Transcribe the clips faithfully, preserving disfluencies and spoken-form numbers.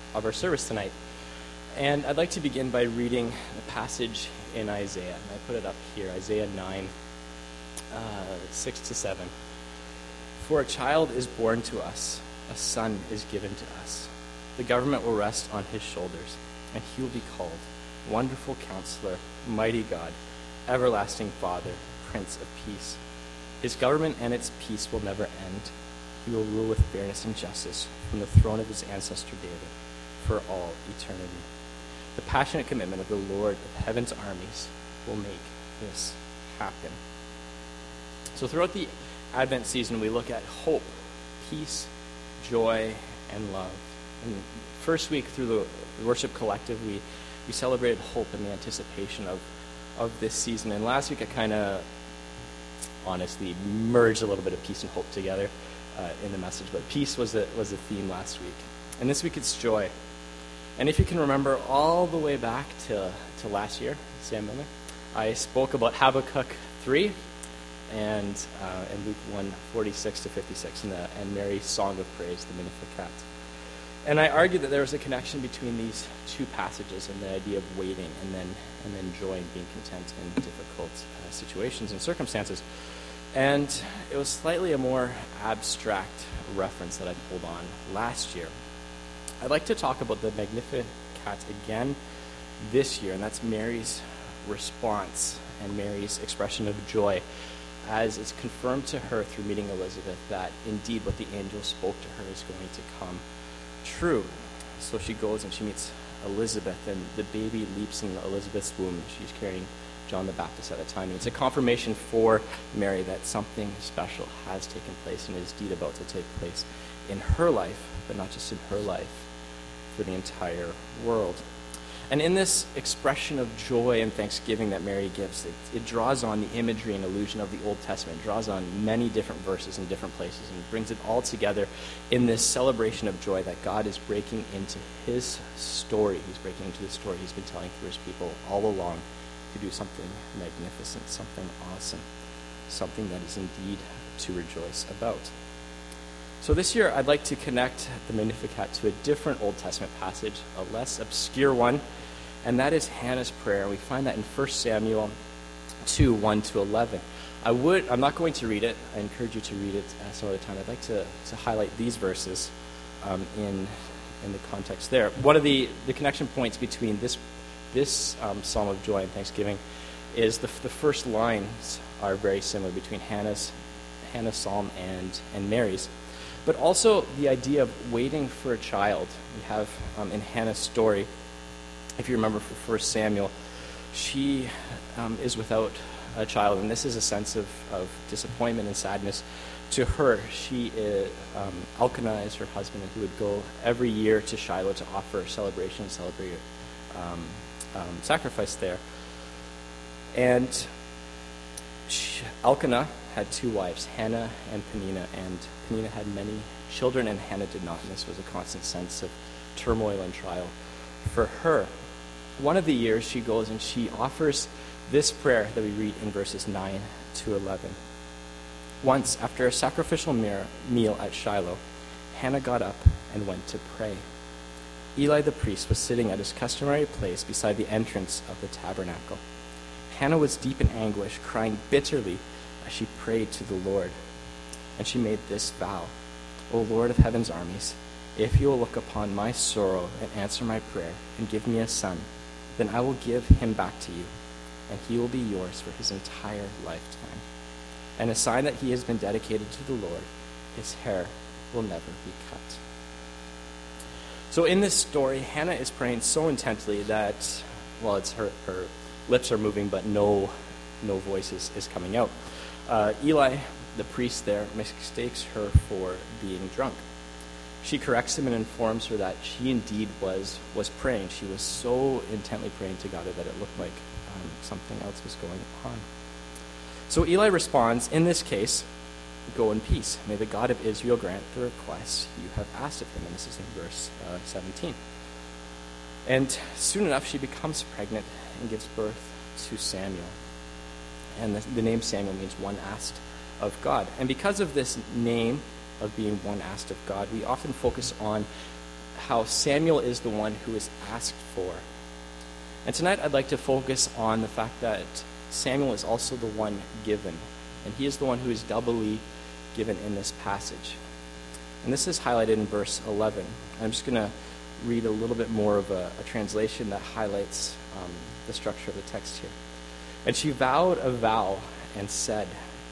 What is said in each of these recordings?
of our service tonight. And I'd like to begin by reading a passage in Isaiah. And I put it up here, Isaiah nine, uh, six to seven. For a child is born to us, a son is given to us. The government will rest on his shoulders, and he will be called Wonderful Counselor, Mighty God, Everlasting Father, Prince of Peace. His government and its peace will never end. He will rule with fairness and justice from the throne of his ancestor David for all eternity. The passionate commitment of the Lord of heaven's armies will make this happen. So throughout the Advent season, we look at hope, peace, joy, and love. And first week through the worship collective, we, we celebrated hope and the anticipation of, of this season. And last week I kind of honestly merged a little bit of peace and hope together uh, in the message. But peace was the, was the theme last week. And this week it's joy. And if you can remember all the way back to, to last year, Sam Miller, I spoke about Habakkuk three and uh, and Luke one, forty-six to fifty-six, and, the, and Mary's song of praise, the Magnificat. And I argued that there was a connection between these two passages and the idea of waiting and then and then joy and being content in difficult uh, situations and circumstances. And it was slightly a more abstract reference that I pulled on last year. I'd like to talk about the Magnificat again this year, and that's Mary's response and Mary's expression of joy as it's confirmed to her through meeting Elizabeth that indeed what the angel spoke to her is going to come true. So she goes and she meets Elizabeth, and the baby leaps in Elizabeth's womb. She's carrying John the Baptist at the time. And it's a confirmation for Mary that something special has taken place and is indeed about to take place in her life, but not just in her life, for the entire world. And in this expression of joy and thanksgiving that Mary gives, it, it draws on the imagery and illusion of the Old Testament. It draws on many different verses in different places and brings it all together in this celebration of joy that God is breaking into his story. He's breaking into the story he's been telling through his people all along to do something magnificent, something awesome, something that is indeed to rejoice about. So this year, I'd like to connect the Magnificat to a different Old Testament passage, a less obscure one, and that is Hannah's prayer. We find that in First Samuel two, one to eleven. I would, I'm not going to read it. I encourage you to read it at some other time. I'd like to, to highlight these verses um, in in the context there. One of the, the connection points between this this um, psalm of joy and thanksgiving is the the first lines are very similar between Hannah's Hannah's psalm and and Mary's. But also the idea of waiting for a child. We have um, in Hannah's story, if you remember from First Samuel, she um, is without a child, and this is a sense of, of disappointment and sadness to her. She, uh, um, Elkanah is her husband, and he would go every year to Shiloh to offer a celebration and celebrate um, um, sacrifice there. And she, Elkanah had two wives, Hannah and Peninnah, and Peninnah had many children, and Hannah did not, and this was a constant sense of turmoil and trial for her. One of the years, she goes and she offers this prayer that we read in verses nine to eleven. Once, after a sacrificial meal at Shiloh, Hannah got up and went to pray. Eli the priest was sitting at his customary place beside the entrance of the tabernacle. Hannah was deep in anguish, crying bitterly as she prayed to the Lord. And she made this vow: O Lord of heaven's armies, if you will look upon my sorrow and answer my prayer and give me a son, then I will give him back to you, and he will be yours for his entire lifetime. And a sign that he has been dedicated to the Lord, his hair will never be cut. So in this story, Hannah is praying so intently that, well, it's her, her lips are moving, but no, no voice is, is coming out. Uh, Eli, the priest there, mistakes her for being drunk. She corrects him and informs her that she indeed was was praying. She was so intently praying to God that it looked like um, something else was going on. So Eli responds, in this case, go in peace. May the God of Israel grant the request you have asked of him. And this is in verse uh, seventeen. And soon enough, she becomes pregnant and gives birth to Samuel. And the, the name Samuel means one asked of God. And because of this name of being one asked of God, we often focus on how Samuel is the one who is asked for. And tonight I'd like to focus on the fact that Samuel is also the one given, and he is the one who is doubly given in this passage. And this is highlighted in verse eleven. I'm just going to read a little bit more of a, a translation that highlights um, the structure of the text here. And she vowed a vow and said,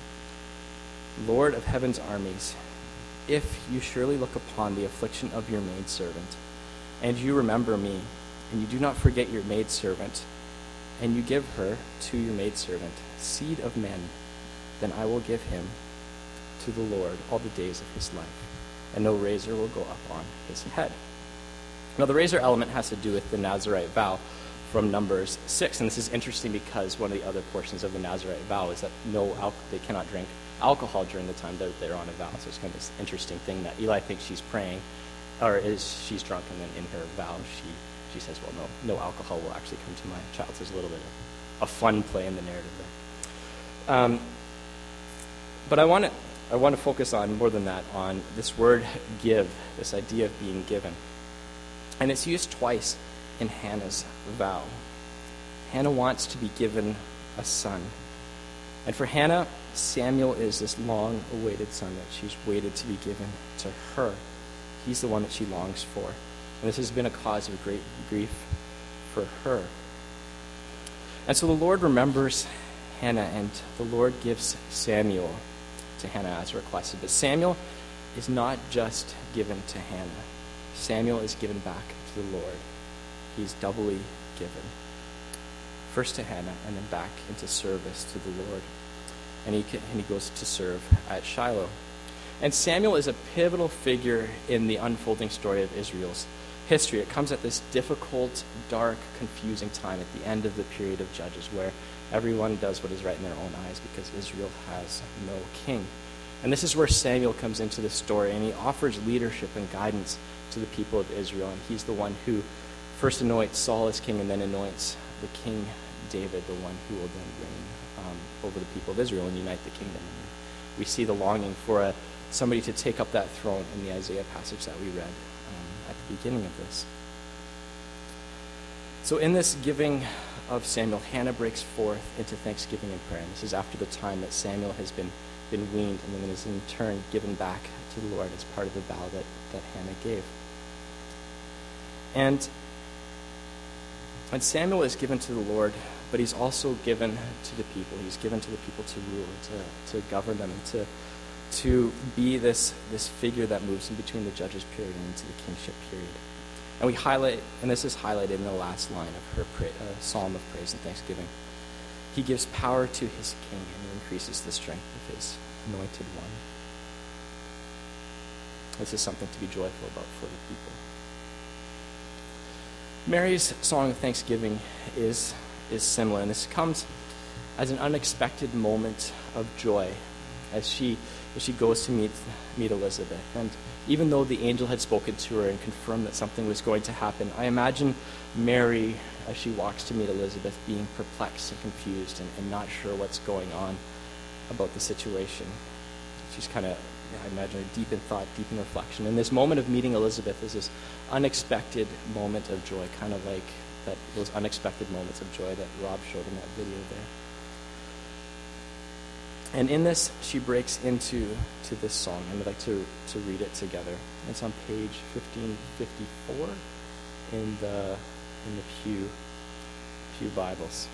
Lord of heaven's armies, if you surely look upon the affliction of your maidservant, and you remember me, and you do not forget your maidservant, and you give her to your maidservant, seed of men, then I will give him to the Lord all the days of his life, and no razor will go up on his head. Now, the razor element has to do with the Nazirite vow from Numbers six, and this is interesting because one of the other portions of the Nazirite vow is that no al- they cannot drink alcohol during the time that they're on a vow. So it's kind of this interesting thing that Eli thinks she's praying, or is she's drunk, and then in her vow she she says, well, no, no alcohol will actually come to my child. So there's a little bit of a fun play in the narrative there. Um, but I want to I want to focus on more than that, on this word give, this idea of being given. And it's used twice in Hannah's vow. Hannah wants to be given a son. And for Hannah, Samuel is this long-awaited son that she's waited to be given to her. He's the one that she longs for. And this has been a cause of great grief for her. And so the Lord remembers Hannah, and the Lord gives Samuel to Hannah as requested. But Samuel is not just given to Hannah. Samuel is given back to the Lord. He's doubly given. First to Hannah, and then back into service to the Lord. And he, can, and he goes to serve at Shiloh. And Samuel is a pivotal figure in the unfolding story of Israel's history. It comes at this difficult, dark, confusing time at the end of the period of Judges, where everyone does what is right in their own eyes because Israel has no king. And this is where Samuel comes into the story, and he offers leadership and guidance to the people of Israel. And he's the one who first anoints Saul as king and then anoints the king David, the one who will then reign um, over the people of Israel and unite the kingdom. And we see the longing for a, somebody to take up that throne in the Isaiah passage that we read um, at the beginning of this. So in this giving of Samuel, Hannah breaks forth into thanksgiving and prayer. And this is after the time that Samuel has been, been weaned and then is in turn given back to the Lord as part of the vow that, that Hannah gave. And, and Samuel is given to the Lord, but he's also given to the people. He's given to the people to rule, to, to govern them, and to, to be this, this figure that moves in between the judges period and into the kingship period. And we highlight, and this is highlighted in the last line of her pra- uh, psalm of praise and thanksgiving. He gives power to his king, and he increases the strength of his anointed one. This is something to be joyful about for the people. Mary's song of thanksgiving is, is similar, and this comes as an unexpected moment of joy as she as she goes to meet meet Elizabeth. And even though the angel had spoken to her and confirmed that something was going to happen, I imagine Mary, as she walks to meet Elizabeth, being perplexed and confused and, and not sure what's going on about the situation. She's kind of, I imagine, deep in thought, deep in reflection. And this moment of meeting Elizabeth is this unexpected moment of joy, kind of like that those unexpected moments of joy that Rob showed in that video there. And in this, she breaks into to this song, and I'd like to, to read it together. It's on page fifteen fifty-four in the in the Pew Pew Bibles.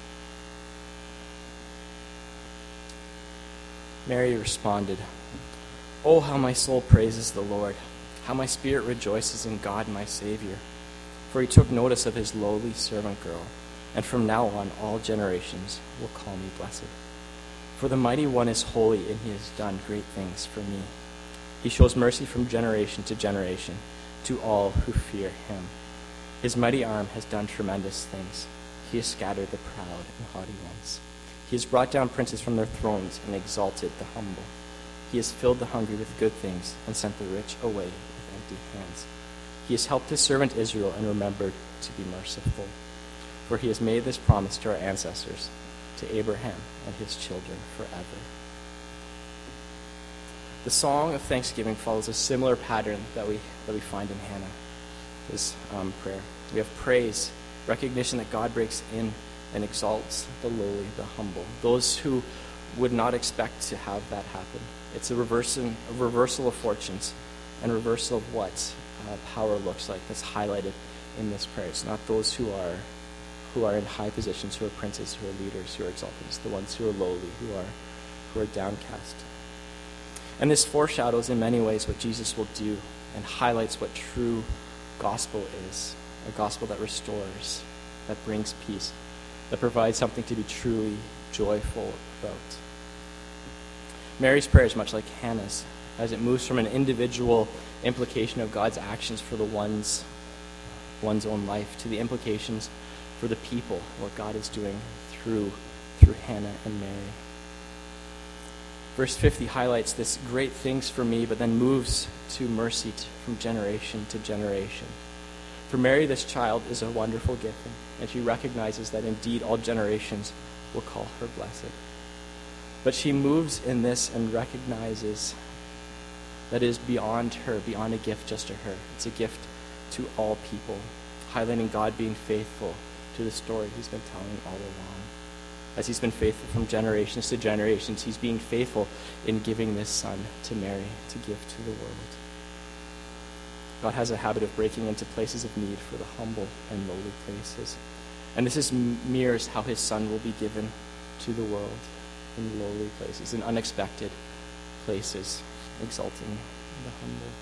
Mary responded, "Oh, how my soul praises the Lord, how my spirit rejoices in God my Savior. For he took notice of his lowly servant girl, and from now on all generations will call me blessed. For the Mighty One is holy, and he has done great things for me. He shows mercy from generation to generation to all who fear him. His mighty arm has done tremendous things. He has scattered the proud and haughty ones. He has brought down princes from their thrones and exalted the humble. He has filled the hungry with good things and sent the rich away with empty hands. He has helped his servant Israel and remembered to be merciful. For he has made this promise to our ancestors, to Abraham and his children forever." The song of thanksgiving follows a similar pattern that we that we find in Hannah. his um, prayer. We have praise, recognition that God breaks in and exalts the lowly, the humble, those who would not expect to have that happen. It's a, reversing, a reversal of fortunes and a reversal of what uh, power looks like that's highlighted in this prayer. It's not those who are who are in high positions, who are princes, who are leaders, who are exalted. It's the ones who are lowly, who are who are downcast. And this foreshadows in many ways what Jesus will do and highlights what true gospel is. A gospel that restores, that brings peace, that provides something to be truly joyful about. Mary's prayer is much like Hannah's, as it moves from an individual implication of God's actions for the one's, one's own life to the implications for the people, what God is doing through, through Hannah and Mary. Verse fifty highlights this great things for me, but then moves to mercy t- from generation to generation. For Mary, this child is a wonderful gift, and she recognizes that indeed all generations will call her blessed. But she moves in this and recognizes that it is beyond her, beyond a gift just to her. It's a gift to all people, highlighting God being faithful to the story he's been telling all along. As he's been faithful from generations to generations, he's being faithful in giving this son to Mary to give to the world. God has a habit of breaking into places of need for the humble and lowly places. And this is mirrors how his son will be given to the world in lowly places, in unexpected places, exalting the humble.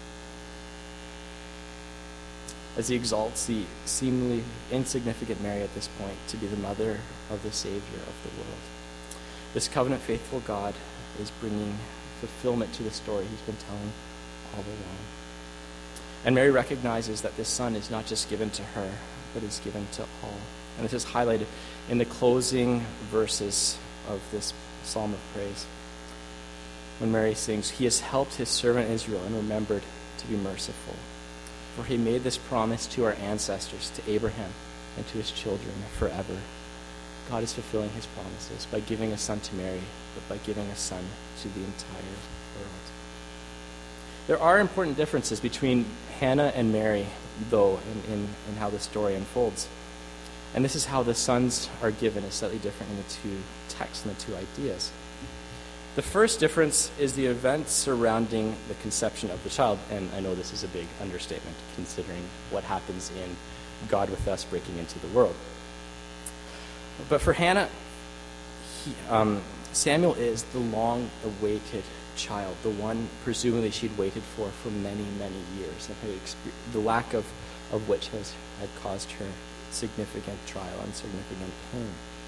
As he exalts the seemingly insignificant Mary at this point to be the mother of the Savior of the world. This covenant-faithful God is bringing fulfillment to the story he's been telling all along. And Mary recognizes that this son is not just given to her, but is given to all. And this is highlighted in the closing verses of this psalm of praise. When Mary sings, "He has helped his servant Israel and remembered to be merciful. For he made this promise to our ancestors, to Abraham and to his children forever." God is fulfilling his promises by giving a son to Mary, but by giving a son to the entire world. There are important differences between Hannah and Mary, though, in, in, in how the story unfolds. And this is how the sons are given is slightly different in the two texts and the two ideas. The first difference is the events surrounding the conception of the child. And I know this is a big understatement, considering what happens in God with us breaking into the world. But for Hannah, he, um, Samuel is the long-awaited child, the one presumably she'd waited for for many, many years, and her exper- the lack of, of which has had caused her significant trial and significant pain.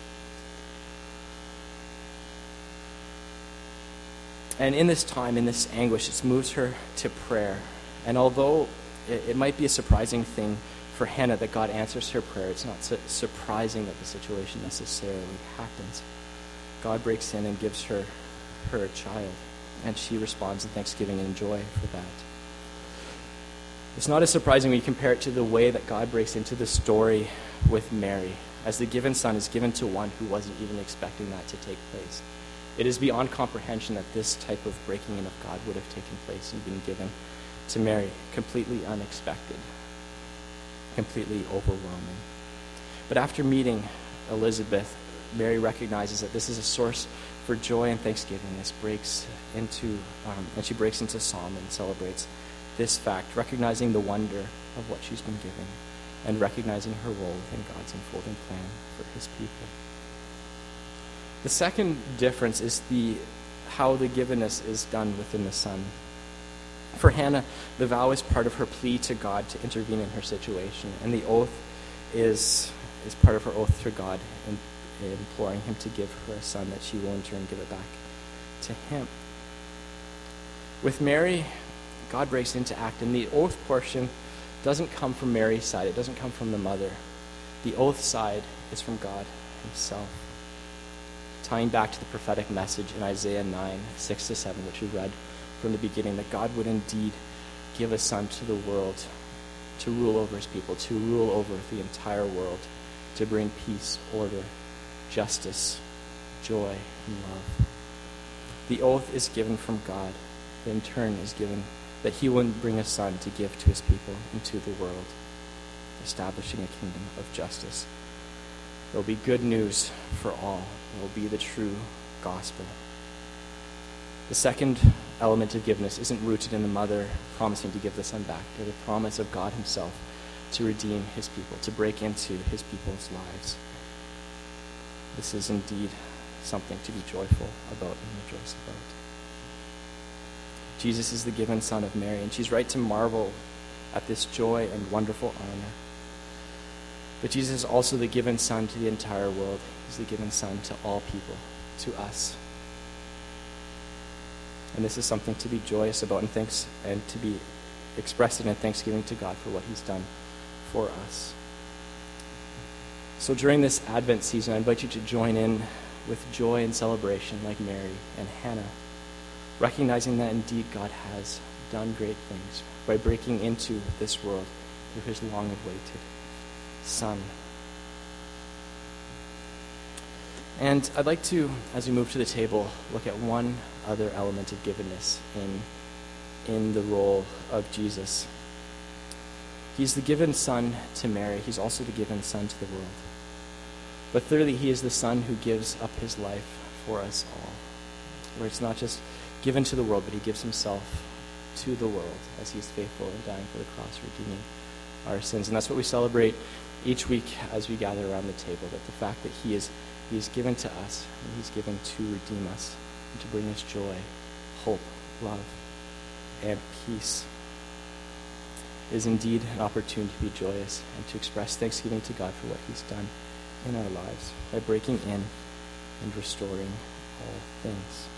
And in this time, in this anguish, it moves her to prayer. And although it, it might be a surprising thing for Hannah that God answers her prayer, it's not su- surprising that the situation necessarily happens. God breaks in and gives her her a child, and she responds in thanksgiving and joy for that. It's not as surprising when you compare it to the way that God breaks into the story with Mary, as the given son is given to one who wasn't even expecting that to take place. It is beyond comprehension that this type of breaking in of God would have taken place and been given to Mary, completely unexpected, completely overwhelming. But after meeting Elizabeth, Mary recognizes that this is a source for joy and thanksgiving. This breaks into, um, and she breaks into psalm and celebrates this fact, recognizing the wonder of what she's been given and recognizing her role within God's unfolding plan for his people. The second difference is the how the givenness is done within the son. For Hannah, the vow is part of her plea to God to intervene in her situation, and the oath is is part of her oath to God, in, imploring him to give her a son that she will in turn give it back to him. With Mary, God breaks into act, and the oath portion doesn't come from Mary's side. It doesn't come from the mother. The oath side is from God himself, tying back to the prophetic message in Isaiah nine, six to seven, which we read from the beginning, that God would indeed give a son to the world to rule over his people, to rule over the entire world, to bring peace, order, justice, joy, and love. The oath is given from God, that in turn is given that he will bring a son to give to his people and to the world. establishing a kingdom of justice. There will be good news for all. It will be the true gospel. The second element of forgiveness isn't rooted in the mother promising to give the son back, but the promise of God himself to redeem his people, to break into his people's lives. This is indeed something to be joyful about and rejoice about. Jesus is the given son of Mary, and she's right to marvel at this joy and wonderful honor. But Jesus is also the given son to the entire world. He's the given son to all people, to us. And this is something to be joyous about and thanks and to be expressed in thanksgiving to God for what he's done for us. So during this Advent season, I invite you to join in with joy and celebration like Mary and Hannah, recognizing that indeed God has done great things by breaking into this world through his long-awaited Son. And I'd like to, as we move to the table, look at one other element of givenness in, in the role of Jesus. He's the given son to Mary. He's also the given son to the world. But thirdly, he is the son who gives up his life for us all, where it's not just given to the world, but he gives himself to the world as he's faithful in dying for the cross, redeeming our sins. And that's what we celebrate each week as we gather around the table, that the fact that he is he is given to us, and he's given to redeem us, and to bring us joy, hope, love, and peace, is indeed an opportunity to be joyous and to express thanksgiving to God for what he's done in our lives by breaking in and restoring all things.